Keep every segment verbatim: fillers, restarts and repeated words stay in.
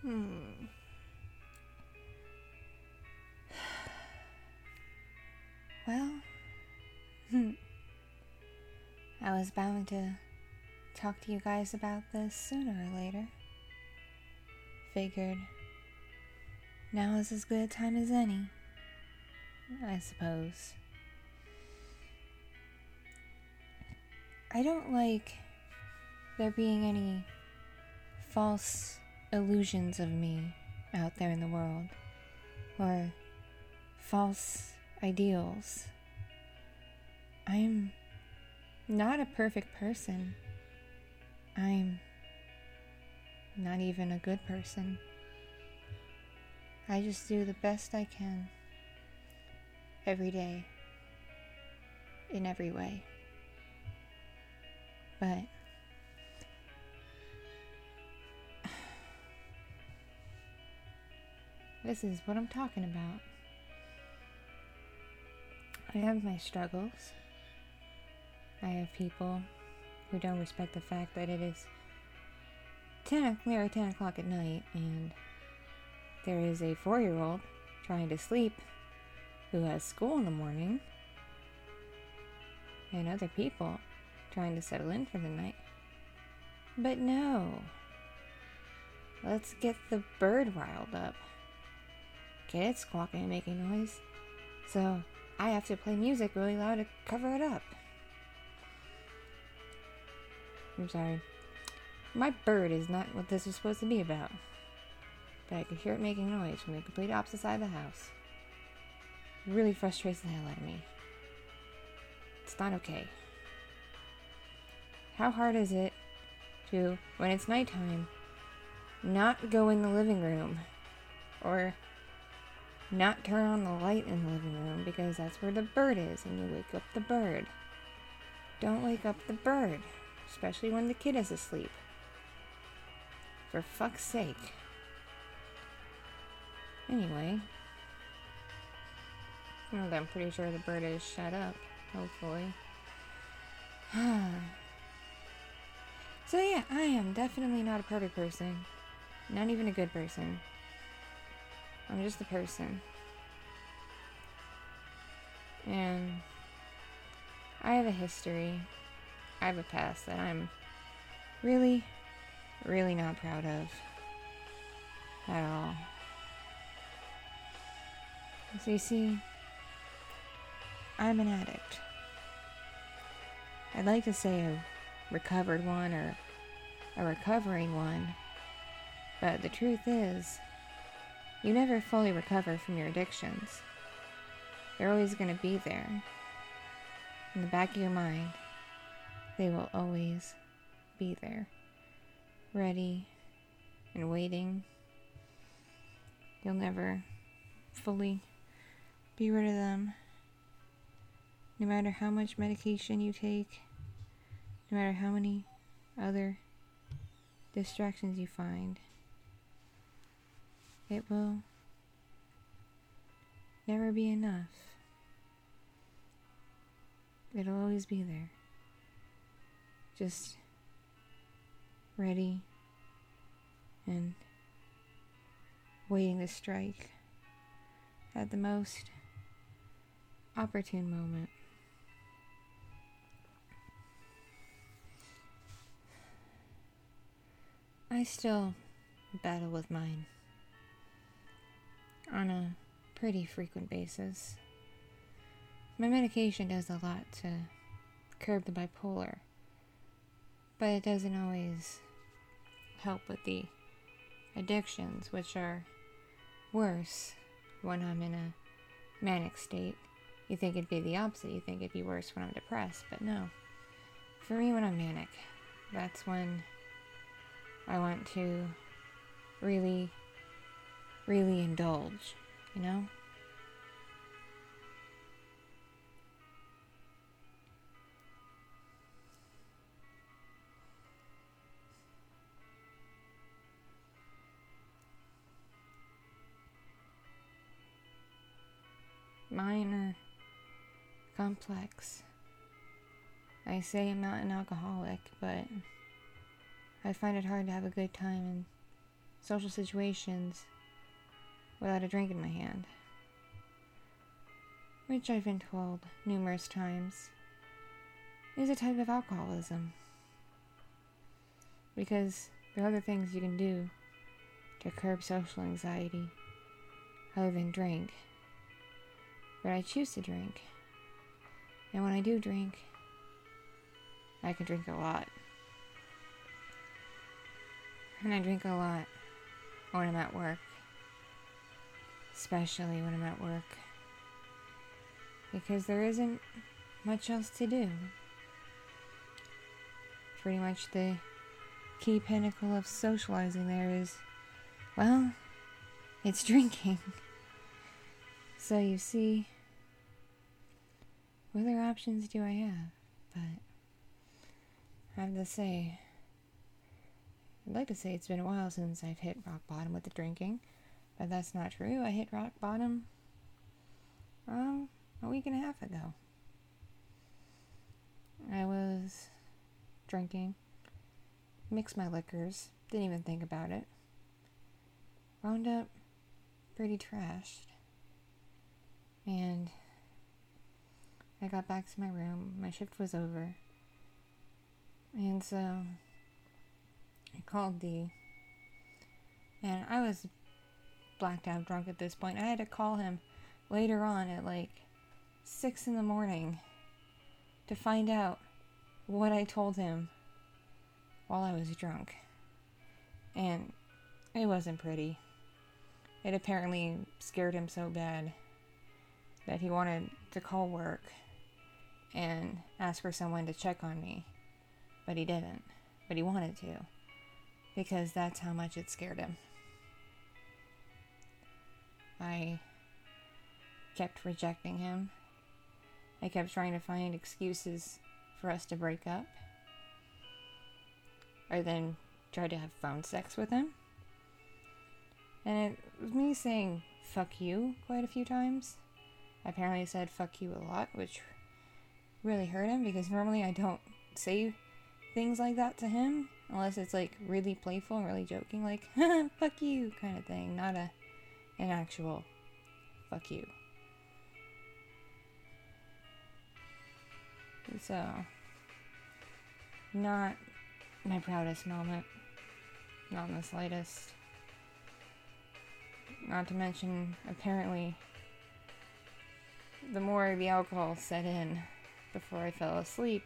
Hmm. Well, I was bound to talk to you guys about this sooner or later. Figured now is as good a time as any, I suppose. I don't like there being any false illusions of me out there in the world, or false ideals. I'm not a perfect person. I'm not even a good person. I just do the best I can every day, in every way. But this is what I'm talking about. I have my struggles. I have people who don't respect the fact that it is ten, nearly ten o'clock at night and there is a four-year-old trying to sleep who has school in the morning, and other people trying to settle in for the night. But no, let's get the bird riled up. Get it squawking and making noise, so I have to play music really loud to cover it up. I'm sorry. My bird is not what this is supposed to be about. But I could hear it making noise from the complete opposite side of the house. It really frustrates the hell out of me. It's not okay. How hard is it to, when it's nighttime, not go in the living room or not turn on the light in the living room because that's where the bird is and you wake up the bird? Don't wake up the bird, especially when the kid is asleep. For fuck's sake. Anyway, well, I'm pretty sure the bird is shut up, hopefully. So yeah, I am definitely not a perfect person. Not even a good person. I'm just a person. And I have a history. I have a past that I'm really, really not proud of. At all. So you see, I'm an addict. I'd like to say a recovered one or a recovering one, but the truth is, you never fully recover from your addictions. They're always going to be there. In the back of your mind, they will always be there, ready and waiting. You'll never fully be rid of them. No matter how much medication you take, no matter how many other distractions you find, it will never be enough. It'll always be there. Just ready and waiting to strike at the most opportune moment. I still battle with mine on a pretty frequent basis. My medication does a lot to curb the bipolar, but it doesn't always help with the addictions, which are worse when I'm in a manic state. You think it'd be the opposite. You think it'd be worse when I'm depressed, but no. For me, when I'm manic, that's when I want to really, really indulge, you know? Mine are complex. I say I'm not an alcoholic, but I find it hard to have a good time in social situations without a drink in my hand. Which I've been told numerous times is a type of alcoholism. Because there are other things you can do to curb social anxiety other than drink. But I choose to drink. And when I do drink, I can drink a lot. And I drink a lot when I'm at work. Especially when I'm at work. Because there isn't much else to do. Pretty much the key pinnacle of socializing there is, well, it's drinking. So you see, what other options do I have? But I have to say, I'd like to say it's been a while since I've hit rock bottom with the drinking, but that's not true. I hit rock bottom um, a week and a half ago. I was drinking, mixed my liquors, didn't even think about it. Wound up pretty trashed. And I got back to my room. My shift was over. And so I called Dee. And I was blacked out drunk at this point. I had to call him later on at like six in the morning to find out what I told him while I was drunk. And it wasn't pretty. It apparently scared him so bad that he wanted to call work and ask for someone to check on me. But he didn't. But he wanted to. Because that's how much it scared him. I kept rejecting him. I kept trying to find excuses for us to break up. I then tried to have phone sex with him. And it was me saying, fuck you, quite a few times. I apparently said fuck you a lot, which really hurt him, because normally I don't say things like that to him, unless it's like really playful and really joking, like, fuck you, kind of thing, not a an actual fuck you. So, not my proudest moment, not in the slightest. Not to mention, apparently, the more the alcohol set in before I fell asleep,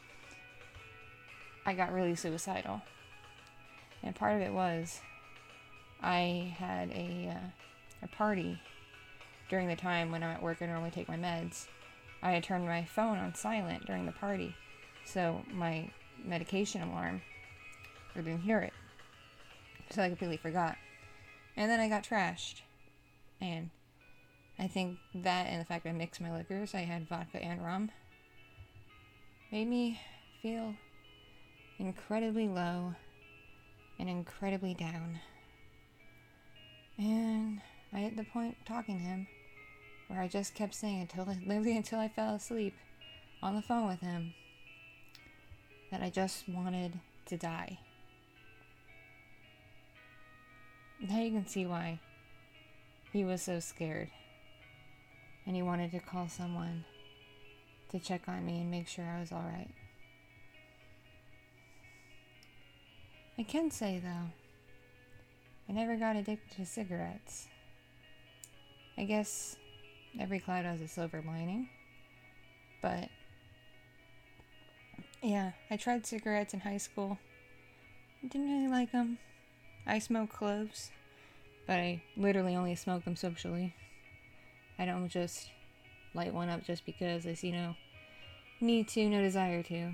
I got really suicidal. And part of it was, I had a, uh, a party during the time when I'm at work. I normally take my meds. I had turned my phone on silent during the party, so my medication alarm, I didn't hear it. So I completely forgot. And then I got trashed. And I think that and the fact that I mixed my liquors, I had vodka and rum, made me feel incredibly low and incredibly down. And I hit the point talking to him where I just kept saying until literally until I fell asleep on the phone with him that I just wanted to die. Now you can see why he was so scared. And he wanted to call someone to check on me and make sure I was alright. I can say, though, I never got addicted to cigarettes. I guess every cloud has a silver lining. But, yeah, I tried cigarettes in high school. Didn't really like them. I smoke cloves, but I literally only smoke them socially. I don't just light one up just because I see no need to, no desire to.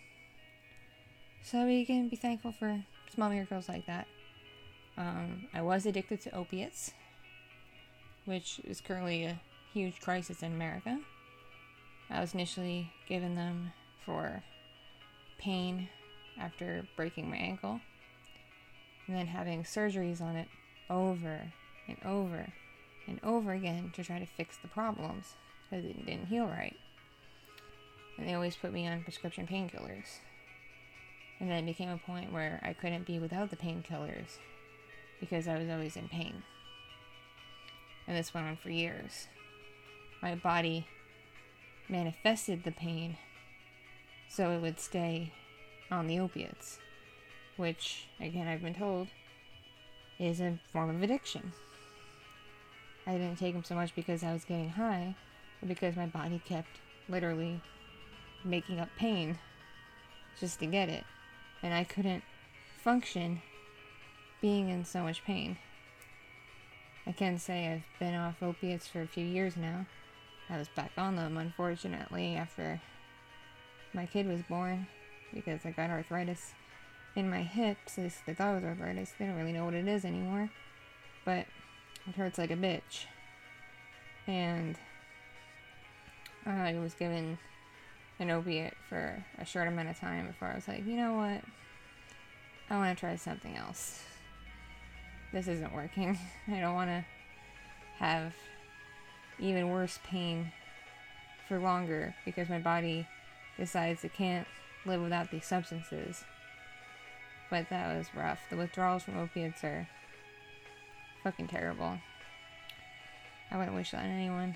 So we can be thankful for small miracles like that. Um, I was addicted to opiates, which is currently a huge crisis in America. I was initially given them for pain after breaking my ankle, and then having surgeries on it over and over and over again to try to fix the problems, because it didn't heal right. And they always put me on prescription painkillers. And then it became a point where I couldn't be without the painkillers because I was always in pain. And this went on for years. My body manifested the pain so it would stay on the opiates, which, again, I've been told, is a form of addiction. I didn't take them so much because I was getting high, but because my body kept literally making up pain just to get it. And I couldn't function being in so much pain. I can say I've been off opiates for a few years now. I was back on them, unfortunately, after my kid was born, because I got arthritis in my hips. At least they thought it was arthritis. They don't really know what it is anymore. But it hurts like a bitch. And I was given an opiate for a short amount of time before I was like, you know what? I want to try something else. This isn't working. I don't want to have even worse pain for longer because my body decides it can't live without these substances. But that was rough. The withdrawals from opiates are fucking terrible. I wouldn't wish that on anyone.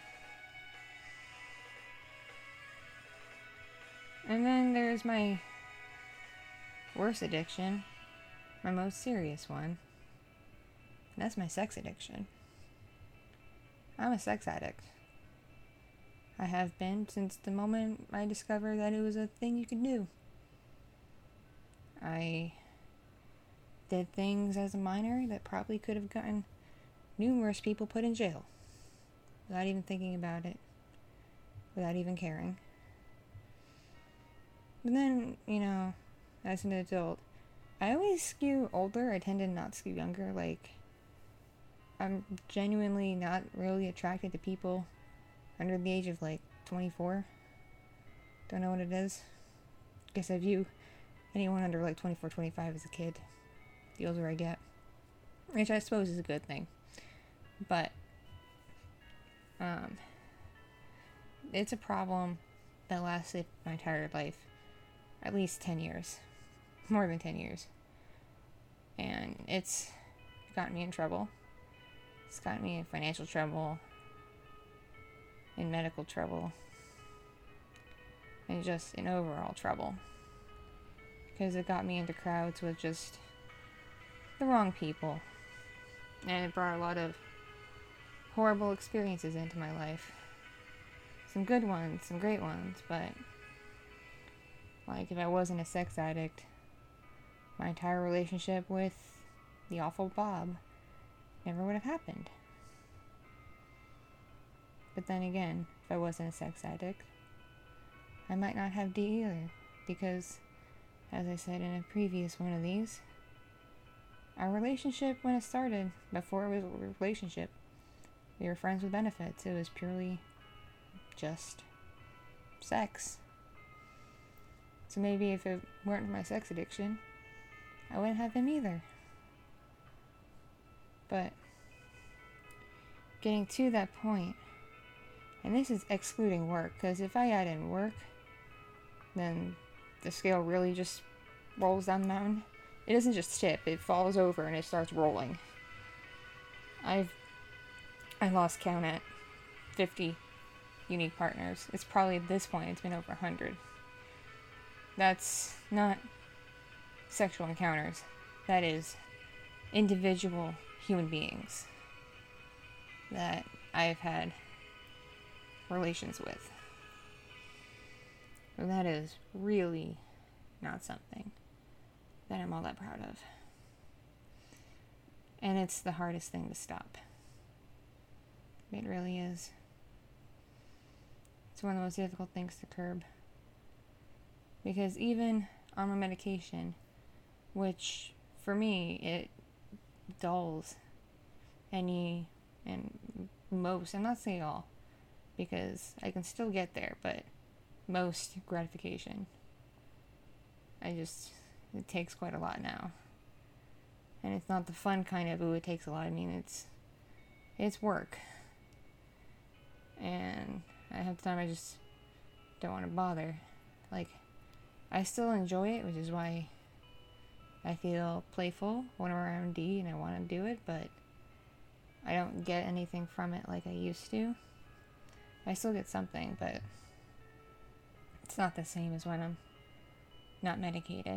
And then there's my worst addiction, my most serious one. And that's my sex addiction. I'm a sex addict. I have been since the moment I discovered that it was a thing you could do. I did things as a minor that probably could have gotten numerous people put in jail without even thinking about it, without even caring. But then, you know, as an adult, I always skew older. I tend to not skew younger. Like, I'm genuinely not really attracted to people under the age of, like, twenty-four. Don't know what it is. Guess I view anyone under, like, twenty-four, twenty-five as a kid, the older I get. Which I suppose is a good thing. But, um, it's a problem that lasted my entire life. At least ten years. More than ten years. And it's gotten me in trouble. It's gotten me in financial trouble. In medical trouble. And just in overall trouble. Because it got me into crowds with just the wrong people. And it brought a lot of horrible experiences into my life. Some good ones, some great ones, but like, if I wasn't a sex addict, my entire relationship with the awful Bob never would have happened. But then again, if I wasn't a sex addict, I might not have D either, because, as I said in a previous one of these, our relationship, when it started, before it was a relationship, we were friends with benefits. It was purely just sex. So maybe if it weren't for my sex addiction, I wouldn't have him either. But getting to that point, and this is excluding work, because if I add in work, then the scale really just rolls down the mountain. It doesn't just tip, it falls over and it starts rolling. I've I lost count at fifty unique partners. It's probably at this point, it's been over one hundred. That's not sexual encounters. That is individual human beings that I've had relations with. So that is really not something that I'm all that proud of. And it's the hardest thing to stop. It really is. It's one of the most difficult things to curb. Because even on my medication, which for me, it dulls any and most, I'm not saying all, because I can still get there, but most gratification. I just, it takes quite a lot now. And it's not the fun kind of, ooh, it takes a lot. I mean, it's, it's work. And I have the time I just don't want to bother. Like, I still enjoy it, which is why I feel playful when we're R M D and I want to do it, but I don't get anything from it like I used to. I still get something, but it's not the same as when I'm not medicated.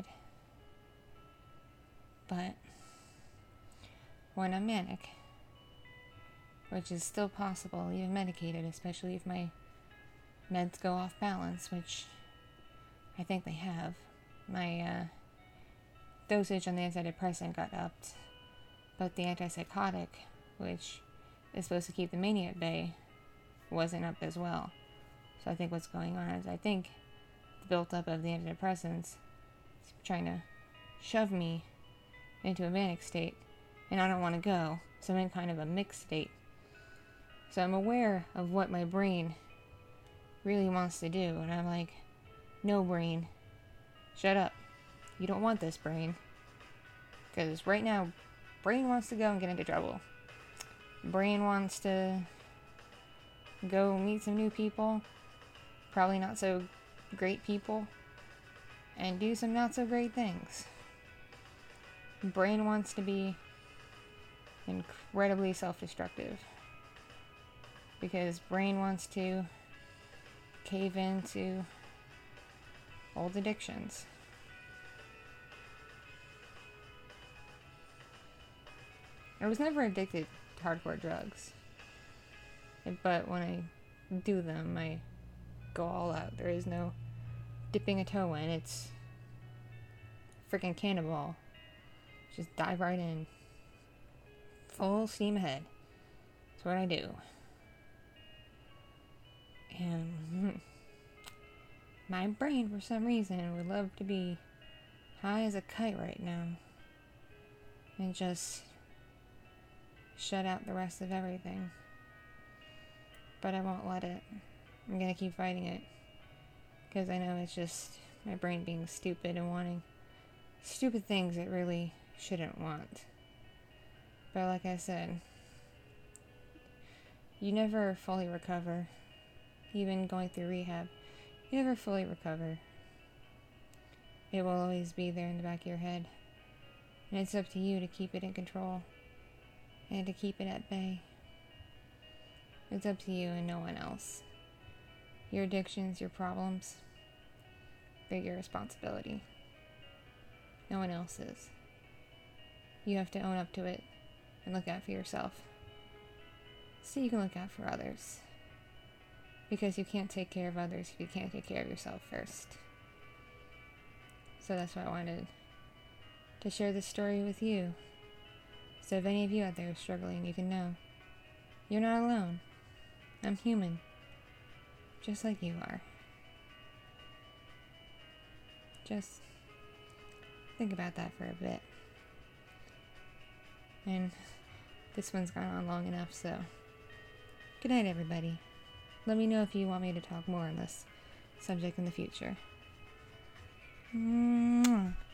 But when I'm manic, which is still possible, even medicated, especially if my meds go off balance, which I think they have. My uh, dosage on the antidepressant got upped, but the antipsychotic, which is supposed to keep the mania at bay, wasn't up as well. So I think what's going on is I think the built-up of the antidepressants is trying to shove me into a manic state, and I don't want to go, so I'm in kind of a mixed state. So I'm aware of what my brain really wants to do, and I'm like, no, brain, shut up. You don't want this, brain. Because right now, brain wants to go and get into trouble. Brain wants to go meet some new people, probably not so great people, and do some not so great things. Brain wants to be incredibly self-destructive, because brain wants to cave into old addictions. I was never addicted to hardcore drugs, but when I do them, I go all out. There is no dipping a toe in. It's freaking cannonball. Just dive right in. Full steam ahead. That's what I do. And my brain, for some reason, would love to be high as a kite right now and just shut out the rest of everything. But I won't let it. I'm gonna keep fighting it, because I know it's just my brain being stupid and wanting stupid things it really shouldn't want. But like I said, you never fully recover. Even going through rehab, you never fully recover. It will always be there in the back of your head. And it's up to you to keep it in control and to keep it at bay. It's up to you and no one else. Your addictions, your problems, they're your responsibility. No one else's. You have to own up to it and look out for yourself, so you can look out for others. Because you can't take care of others if you can't take care of yourself first. So that's why I wanted to share this story with you. So if any of you out there are struggling, you can know you're not alone. I'm human, just like you are. Just think about that for a bit. And this one's gone on long enough, so good night, everybody. Let me know if you want me to talk more on this subject in the future. Mwah.